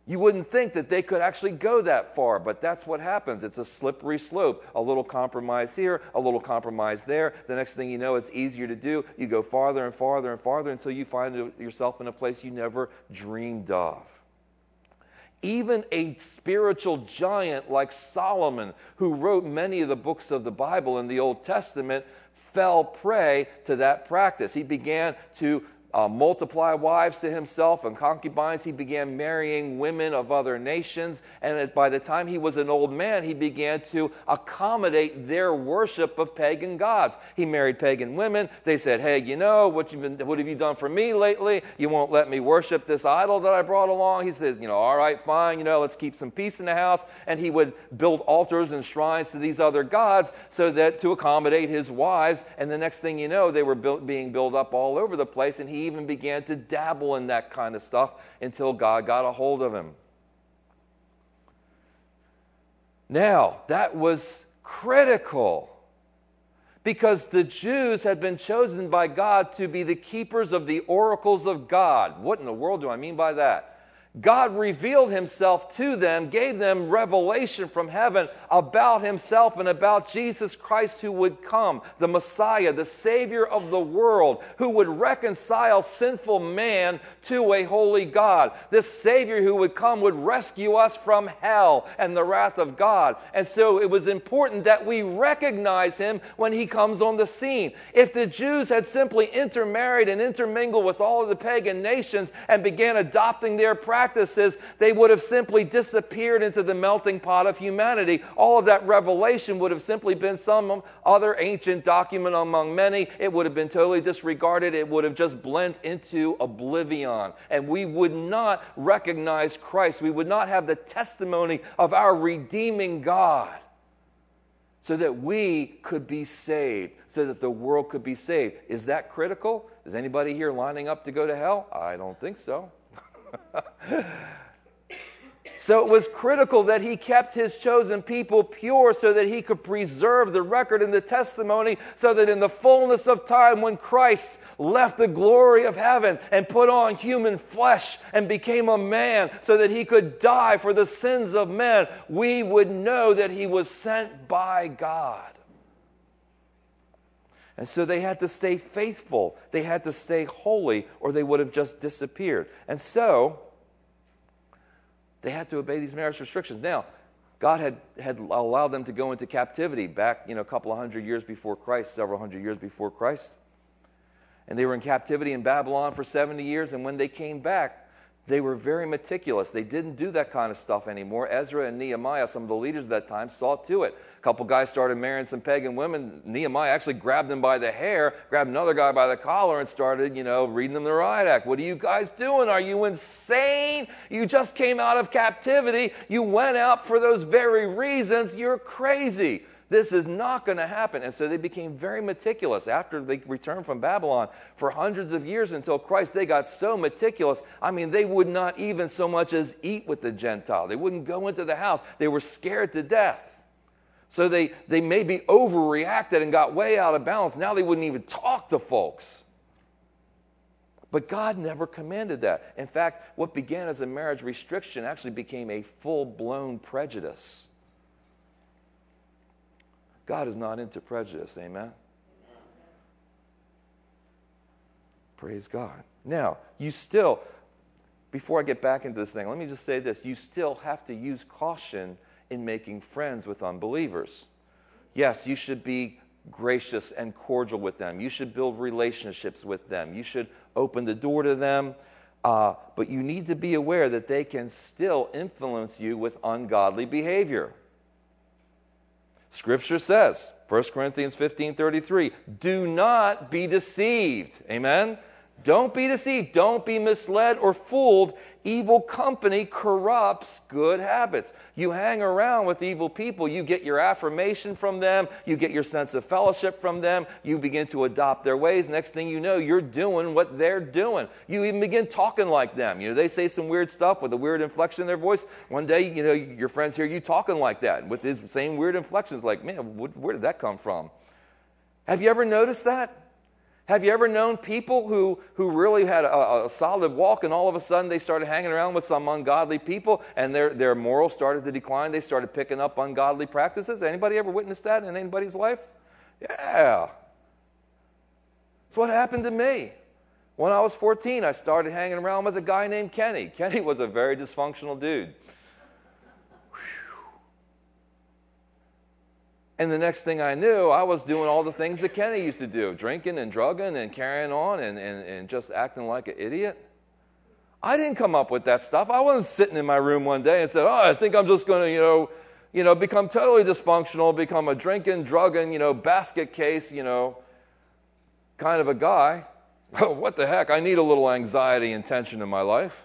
You wouldn't think that they could actually go that far, but that's what happens. It's a slippery slope. A little compromise here, a little compromise there. The next thing you know, it's easier to do. You go farther and farther and farther until you find yourself in a place you never dreamed of. Even a spiritual giant like Solomon, who wrote many of the books of the Bible in the Old Testament, fell prey to that practice. He began to multiply wives to himself and concubines. He began marrying women of other nations. And by the time he was an old man, he began to accommodate their worship of pagan gods. He married pagan women. They said, hey, you know, what have you done for me lately? You won't let me worship this idol that I brought along. He says, all right, fine, let's keep some peace in the house. And he would build altars and shrines to these other gods so that to accommodate his wives. And the next thing you know, they were being built up all over the place. And he even began to dabble in that kind of stuff until God got a hold of him. Now, that was critical because the Jews had been chosen by God to be the keepers of the oracles of God. What in the world do I mean by that? God revealed himself to them, gave them revelation from heaven about himself and about Jesus Christ who would come, the Messiah, the Savior of the world, who would reconcile sinful man to a holy God. This Savior who would come would rescue us from hell and the wrath of God. And so it was important that we recognize him when he comes on the scene. If the Jews had simply intermarried and intermingled with all of the pagan nations and began adopting their practices, they would have simply disappeared into the melting pot of humanity. All of that revelation would have simply been some other ancient document among many. It would have been totally disregarded. It would have just blended into oblivion. And we would not recognize Christ. We would not have the testimony of our redeeming God so that we could be saved, so that the world could be saved. Is that critical? Is anybody here lining up to go to hell? I don't think so. So it was critical that he kept his chosen people pure so that he could preserve the record and the testimony so that in the fullness of time when Christ left the glory of heaven and put on human flesh and became a man so that he could die for the sins of men, we would know that he was sent by God. And so they had to stay faithful. They had to stay holy or they would have just disappeared. And so they had to obey these marriage restrictions. Now, God had allowed them to go into captivity back, a couple of hundred years before Christ, several hundred years before Christ. And they were in captivity in Babylon for 70 years. And when they came back, they were very meticulous. They didn't do that kind of stuff anymore. Ezra and Nehemiah, some of the leaders of that time, saw to it. A couple guys started marrying some pagan women. Nehemiah actually grabbed them by the hair, grabbed another guy by the collar, and started, reading them the riot act. What are you guys doing? Are you insane? You just came out of captivity. You went out for those very reasons. You're crazy. This is not going to happen. And so they became very meticulous. After they returned from Babylon, for hundreds of years until Christ, they got so meticulous. They would not even so much as eat with the Gentile. They wouldn't go into the house. They were scared to death. So they maybe overreacted and got way out of balance. Now they wouldn't even talk to folks. But God never commanded that. In fact, what began as a marriage restriction actually became a full-blown prejudice. God is not into prejudice, amen? Praise God. Now, before I get back into this thing, let me just say this. You still have to use caution in making friends with unbelievers. Yes, you should be gracious and cordial with them. You should build relationships with them. You should open the door to them. But you need to be aware that they can still influence you with ungodly behavior. Scripture says, 1 Corinthians 15:33, do not be deceived. Amen? Don't be deceived. Don't be misled or fooled. Evil company corrupts good habits. You hang around with evil people. You get your affirmation from them. You get your sense of fellowship from them. You begin to adopt their ways. Next thing you know, you're doing what they're doing. You even begin talking like them. They say some weird stuff with a weird inflection in their voice. One day, your friends hear you talking like that with his same weird inflections. Like, man, where did that come from? Have you ever noticed that? Have you ever known people who really had a solid walk, and all of a sudden they started hanging around with some ungodly people, and their morals started to decline? They started picking up ungodly practices. Anybody ever witnessed that in anybody's life? Yeah. That's what happened to me. When I was 14, I started hanging around with a guy named Kenny. Kenny was a very dysfunctional dude. And the next thing I knew, I was doing all the things that Kenny used to do, drinking and drugging and carrying on and just acting like an idiot. I didn't come up with that stuff. I wasn't sitting in my room one day and said, I think I'm just going to, become totally dysfunctional, become a drinking, drugging, basket case, kind of a guy. What the heck? I need a little anxiety and tension in my life.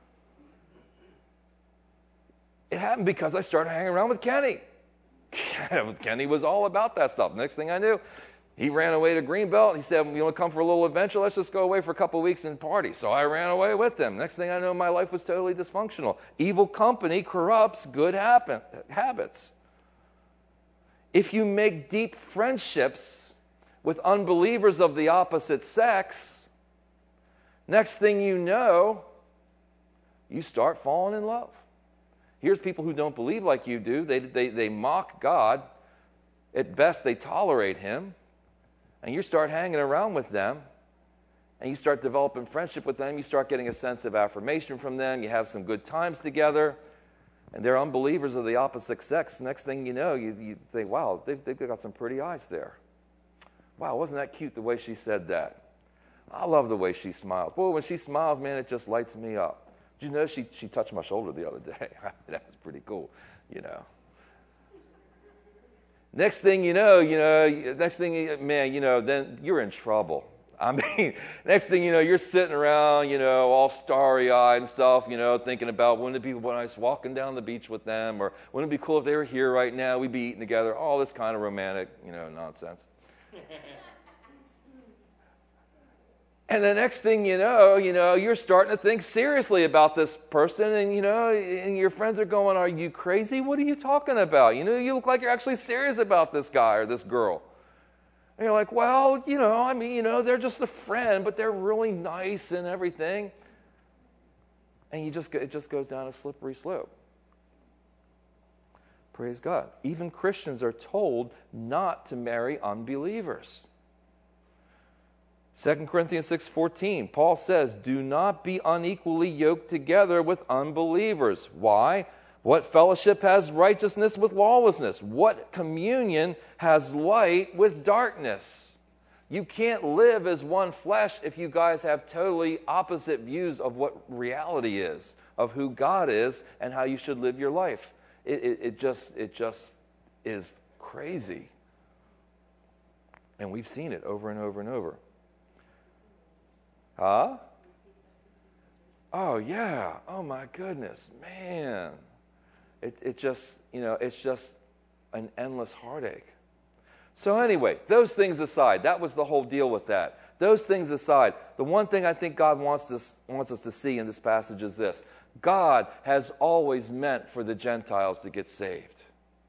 It happened because I started hanging around with Kenny. Kenny was all about that stuff. Next thing I knew, he ran away to Greenbelt. He said, you want to come for a little adventure? Let's just go away for a couple of weeks and party. So I ran away with him. Next thing I know, my life was totally dysfunctional. Evil company corrupts good habits. If you make deep friendships with unbelievers of the opposite sex, next thing you know, you start falling in love. Here's people who don't believe like you do. They mock God. At best, they tolerate him. And you start hanging around with them. And you start developing friendship with them. You start getting a sense of affirmation from them. You have some good times together. And they're unbelievers of the opposite sex. Next thing you know, you think, wow, they've got some pretty eyes there. Wow, wasn't that cute the way she said that? I love the way she smiles. Boy, when she smiles, man, it just lights me up. Did you know she touched my shoulder the other day? That was pretty cool, Next thing then you're in trouble. I mean, next thing you know, you're sitting around, all starry-eyed and stuff, thinking about wouldn't it be nice walking down the beach with them, or wouldn't it be cool if they were here right now, we'd be eating together, all this kind of romantic, nonsense. And the next thing you know, you're starting to think seriously about this person, and and your friends are going, "Are you crazy? What are you talking about? You look like you're actually serious about this guy or this girl." And you're like, "Well, they're just a friend, but they're really nice and everything." And it just goes down a slippery slope. Praise God. Even Christians are told not to marry unbelievers. 2 Corinthians 6:14, Paul says, do not be unequally yoked together with unbelievers. Why? What fellowship has righteousness with lawlessness? What communion has light with darkness? You can't live as one flesh if you guys have totally opposite views of what reality is, of who God is, and how you should live your life. It just is crazy. And we've seen it over and over and over. Huh? Oh, yeah. Oh, my goodness. Man. It's just an endless heartache. So anyway, those things aside, that was the whole deal with that. Those things aside, the one thing I think God wants us to see in this passage is this. God has always meant for the Gentiles to get saved.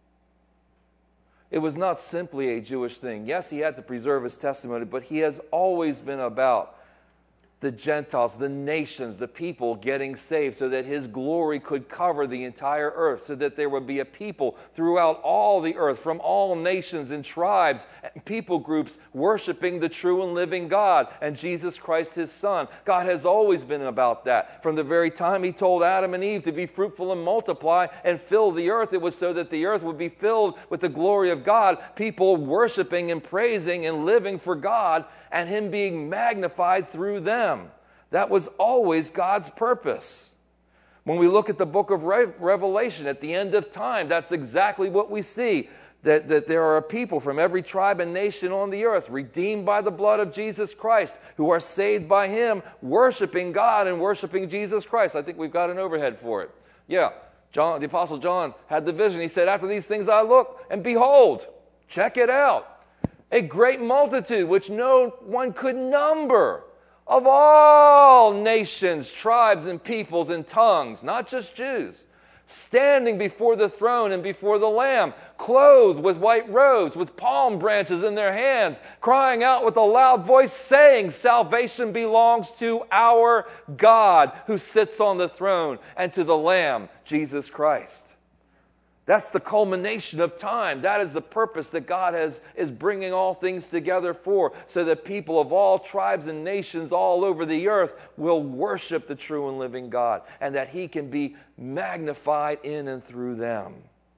It was not simply a Jewish thing. Yes, he had to preserve his testimony, but he has always been about the Gentiles, the nations, the people getting saved so that his glory could cover the entire earth, so that there would be a people throughout all the earth from all nations and tribes and people groups worshiping the true and living God and Jesus Christ, his Son. God has always been about that. From the very time he told Adam and Eve to be fruitful and multiply and fill the earth, it was so that the earth would be filled with the glory of God, people worshiping and praising and living for God, and him being magnified through them. That was always God's purpose. When we look at the book of Revelation at the end of time, that's exactly what we see. That there are people from every tribe and nation on the earth, redeemed by the blood of Jesus Christ, who are saved by him, worshiping God and worshiping Jesus Christ. I think we've got an overhead for it. Yeah, the Apostle John had the vision. He said, after these things I look, and behold, check it out, a great multitude which no one could number, of all nations, tribes, and peoples and tongues, not just Jews, standing before the throne and before the Lamb, clothed with white robes, with palm branches in their hands, crying out with a loud voice, saying, salvation belongs to our God who sits on the throne and to the Lamb, Jesus Christ. That's the culmination of time. That is the purpose that God is bringing all things together for, so that people of all tribes and nations all over the earth will worship the true and living God, and that He can be magnified in and through them.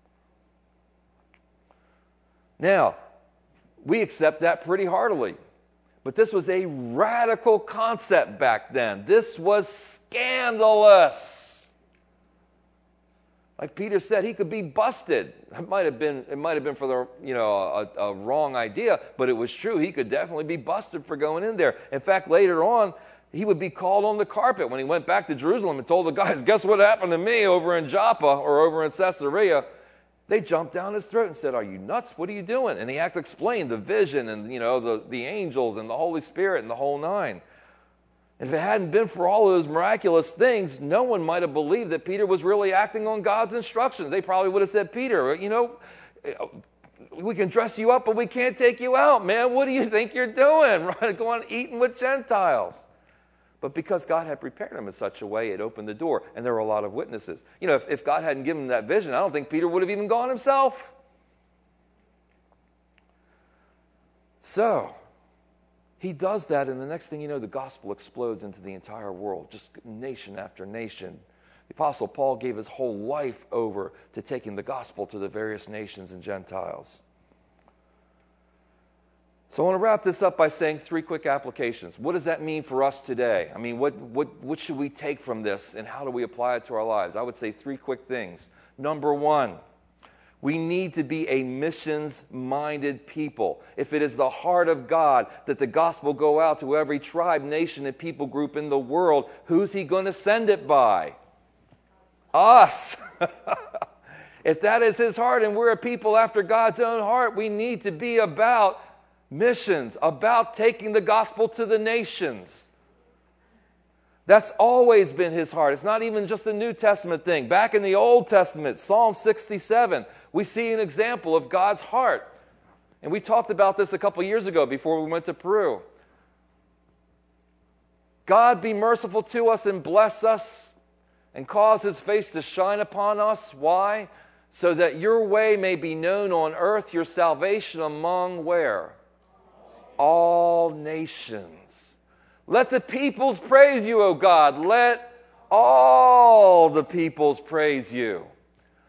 Now, we accept that pretty heartily. But this was a radical concept back then. This was scandalous. Like Peter said, he could be busted. It might have been for a wrong idea, but it was true. He could definitely be busted for going in there. In fact, later on, he would be called on the carpet when he went back to Jerusalem and told the guys, guess what happened to me over in Joppa or over in Caesarea? They jumped down his throat and said, are you nuts? What are you doing? And he had to explain the vision and the angels and the Holy Spirit and the whole nine. And if it hadn't been for all those miraculous things, no one might have believed that Peter was really acting on God's instructions. They probably would have said, Peter, we can dress you up, but we can't take you out, man. What do you think you're doing? Going eating with Gentiles. But because God had prepared him in such a way, it opened the door. And there were a lot of witnesses. If God hadn't given him that vision, I don't think Peter would have even gone himself. So he does that, and the next thing you know, the gospel explodes into the entire world, just nation after nation. The Apostle Paul gave his whole life over to taking the gospel to the various nations and Gentiles. So I want to wrap this up by saying 3 quick applications. What does that mean for us today? I mean, what should we take from this, and how do we apply it to our lives? I would say 3 quick things. Number 1, we need to be a missions-minded people. If it is the heart of God that the gospel go out to every tribe, nation, and people group in the world, who's He going to send it by? Us. If that is His heart and we're a people after God's own heart, we need to be about missions, about taking the gospel to the nations. That's always been His heart. It's not even just a New Testament thing. Back in the Old Testament, Psalm 67, we see an example of God's heart. And we talked about this a couple years ago before we went to Peru. God be merciful to us and bless us and cause His face to shine upon us. Why? So that your way may be known on earth, your salvation among where? All nations. Let the peoples praise you, O God. Let all the peoples praise you.